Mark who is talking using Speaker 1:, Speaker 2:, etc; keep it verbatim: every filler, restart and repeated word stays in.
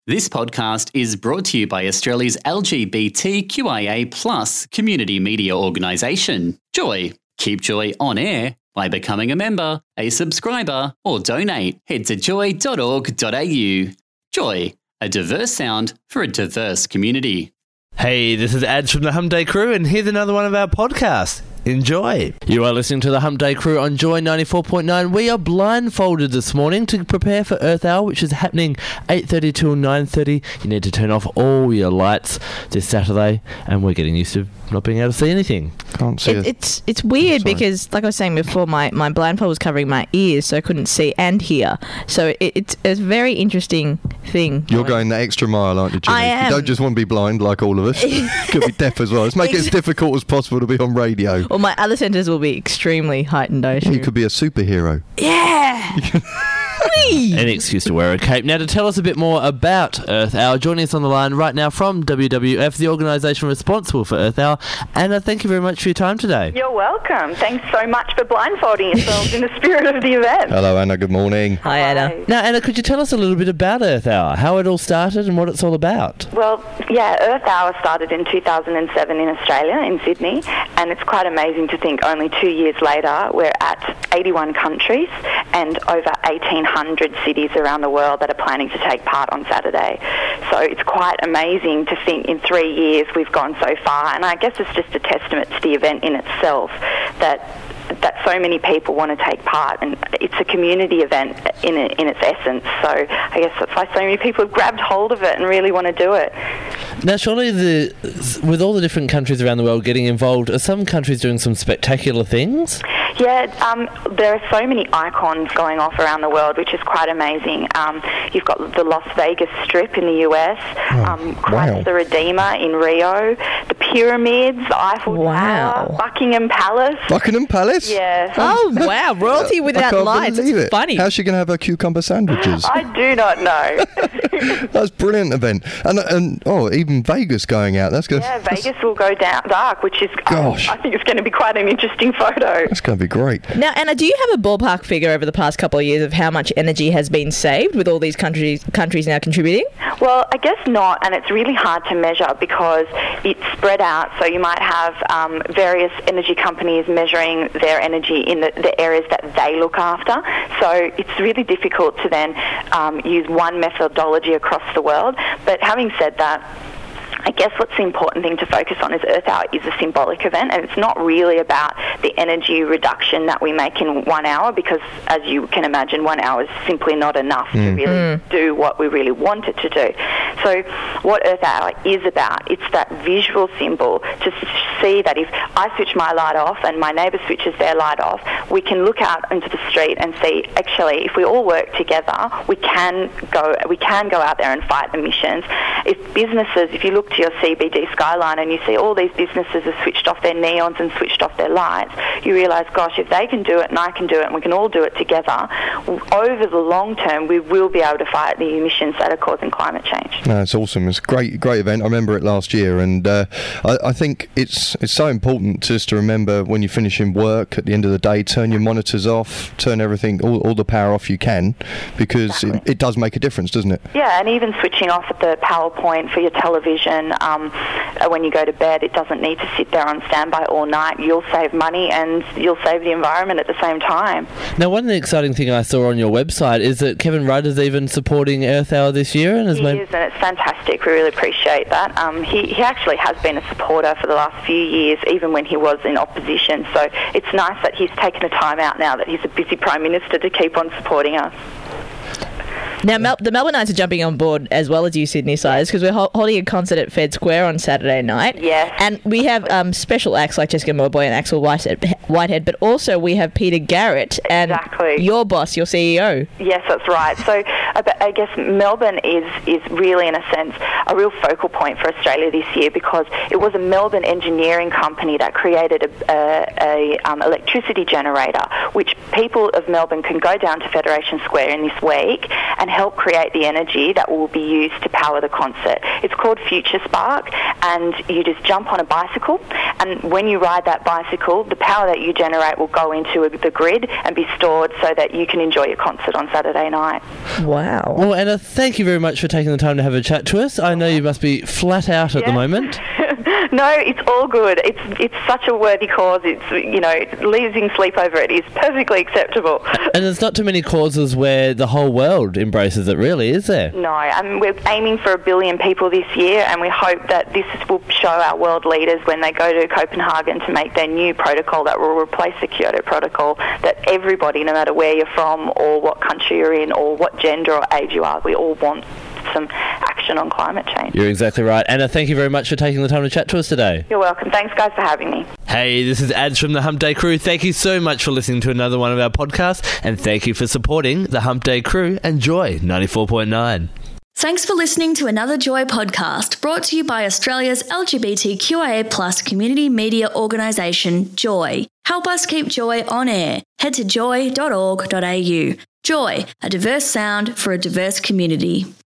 Speaker 1: This podcast is brought to you by Australia's L G B T Q I A plus community media organisation, Joy. Keep Joy on air by becoming a member, a subscriber, or donate. Head to joy dot org dot a u. Joy, a diverse sound for a diverse community.
Speaker 2: Hey, this is Ads from the Hump Day Crew, and here's another one of our podcasts. Enjoy. You are listening to the Hump Day Crew on Joy ninety-four point nine. We are blindfolded this morning to prepare for Earth Hour, which is happening eight thirty till nine thirty. You need to turn off all your lights this Saturday, and we're getting used to not being able to see anything.
Speaker 3: Can't see
Speaker 4: it,
Speaker 3: it.
Speaker 4: It's it's weird because, like I was saying before, my, my blindfold was covering my ears, so I couldn't see and hear. So it, it's a very interesting thing.
Speaker 3: You're going the extra mile, aren't you, Jimmy?
Speaker 4: I am.
Speaker 3: You don't just want to be blind like all of us. Could be deaf as well. Let's make it as difficult as possible to be on radio.
Speaker 4: Well, my other centres will be extremely heightened, I assume.
Speaker 3: You could be a superhero.
Speaker 4: Yeah!
Speaker 2: Any excuse to wear a cape. Now, to tell us a bit more about Earth Hour, joining us on the line right now from W W F, the organisation responsible for Earth Hour. Anna, thank you very much for your time today.
Speaker 5: You're welcome. Thanks so much for blindfolding yourselves in the spirit of the event.
Speaker 3: Hello, Anna. Good morning.
Speaker 4: Hi, Anna.
Speaker 5: Hi.
Speaker 2: Now, Anna, could you tell us a little bit about Earth Hour, how it all started and what it's all about?
Speaker 5: Well, yeah, Earth Hour started in two thousand seven in Australia, in Sydney, and it's quite amazing to think only two years later we're at eighty-one countries and over eighteen hundred cities around the world that are planning to take part on Saturday. So it's quite amazing to think in three years we've gone so far, and I guess it's just a testament to the event in itself that that so many people want to take part, and it's a community event in it, in its essence. So I guess that's why so many people have grabbed hold of it and really want to do it.
Speaker 2: Now, surely the with all the different countries around the world getting involved, are some countries doing some spectacular things?
Speaker 5: Yeah, um, there are so many icons going off around the world, which is quite amazing. Um, you've got the Las Vegas Strip in the U S,
Speaker 3: Oh,
Speaker 5: um, Christ
Speaker 3: wow.
Speaker 5: the Redeemer in Rio, the pyramids, the Eiffel
Speaker 4: Wow.
Speaker 5: Tower, Buckingham Palace.
Speaker 3: Buckingham Palace?
Speaker 5: Yeah.
Speaker 4: Oh, wow. Royalty
Speaker 3: I
Speaker 4: without
Speaker 3: can't
Speaker 4: lights.
Speaker 3: believe
Speaker 4: It's
Speaker 3: it.
Speaker 4: funny.
Speaker 3: How's she going to have her cucumber sandwiches?
Speaker 5: I do not know.
Speaker 3: That's a brilliant event. And, and oh, even Vegas going out. That's good.
Speaker 5: Yeah, Vegas will go down dark, which is, um,
Speaker 3: Gosh.
Speaker 5: I think it's going to be quite an interesting photo.
Speaker 3: That's going to be great.
Speaker 4: Now, Anna, do you have a ballpark figure over the past couple of years of how much energy has been saved with all these countries countries now contributing?
Speaker 5: Well, I guess not, and it's really hard to measure because it's spread out. So you might have um, various energy companies measuring their energy in the, the areas that they look after. So it's really difficult to then um, use one methodology across the world. But having said that, I guess what's the important thing to focus on is Earth Hour is a symbolic event, and it's not really about the energy reduction that we make in one hour because, as you can imagine, one hour is simply not enough mm. to really mm. do what we really want it to do. So what Earth Hour is about, it's that visual symbol to see that if I switch my light off and my neighbour switches their light off, we can look out into the street and see, actually, if we all work together, we can go, we can go out there and fight emissions. If businesses, if you look to your C B D skyline and you see all these businesses have switched off their neons and switched off their lights, you realise, gosh, if they can do it and I can do it and we can all do it together, over the long term we will be able to fight the emissions that are causing climate change.
Speaker 3: No, it's awesome. It's a great, great event. I remember it last year, and uh, I, I think it's it's so important just to remember when you're finishing work at the end of the day, turn your monitors off, turn everything, all, all the power off you can, because
Speaker 5: Exactly.
Speaker 3: it, it does make a difference, doesn't it?
Speaker 5: Yeah, and even switching off at the PowerPoint for your television um, when you go to bed, it doesn't need to sit there on standby all night. You'll save money and you'll save the environment at the same time.
Speaker 2: Now, one of the exciting thing I saw on your website is that Kevin Rudd is even supporting Earth Hour this year. And has
Speaker 5: He
Speaker 2: made...
Speaker 5: is, and it's fantastic. We really appreciate that. Um, he, he actually has been a supporter for the last few years, even when he was in opposition. So it's nice that he's taken the time out now that he's a busy Prime Minister to keep on supporting us.
Speaker 4: Now, Mel- the Melbourne Knights are jumping on board as well as you Sydney Siders because we're ho- holding a concert at Fed Square on Saturday night.
Speaker 5: Yes.
Speaker 4: And we have um, special acts like Jessica Milboy and Axel Whitehead, Whitehead, but also we have Peter Garrett and
Speaker 5: Exactly.
Speaker 4: your boss, your C E O.
Speaker 5: Yes, that's right. So I, I guess Melbourne is, is really, in a sense, a real focal point for Australia this year because it was a Melbourne engineering company that created a, a, a um, electricity generator, which people of Melbourne can go down to Federation Square in this week and help create the energy that will be used to power the concert. It's called Future Spark, and you just jump on a bicycle, and when you ride that bicycle, the power that you generate will go into a, the grid and be stored so that you can enjoy your concert on Saturday night.
Speaker 4: Wow.
Speaker 2: Well, Anna, thank you very much for taking the time to have a chat to us. I know you must be flat out at
Speaker 5: Yeah.
Speaker 2: the moment.
Speaker 5: No, it's all good. It's it's such a worthy cause. It's, you know, losing sleep over it is perfectly acceptable.
Speaker 2: And there's not too many causes where the whole world embraces it, really, is there?
Speaker 5: No, I mean, we're aiming for a billion people this year, and we hope that this will show our world leaders when they go to Copenhagen to make their new protocol that will replace the Kyoto Protocol, that everybody, no matter where you're from or what country you're in or what gender or age you are, we all want some action on climate change.
Speaker 2: You're exactly right. Anna, thank you very much for taking the time to chat to us today.
Speaker 5: You're welcome. Thanks, guys, for having me.
Speaker 2: Hey, this is Ads from the Hump Day Crew. Thank you so much for listening to another one of our podcasts, and thank you for supporting the Hump Day Crew and Joy ninety-four point nine.
Speaker 6: Thanks for listening to another Joy podcast brought to you by Australia's L G B T Q I A plus community media organisation, Joy. Help us keep Joy on air. Head to joy dot org dot a u. Joy, a diverse sound for a diverse community.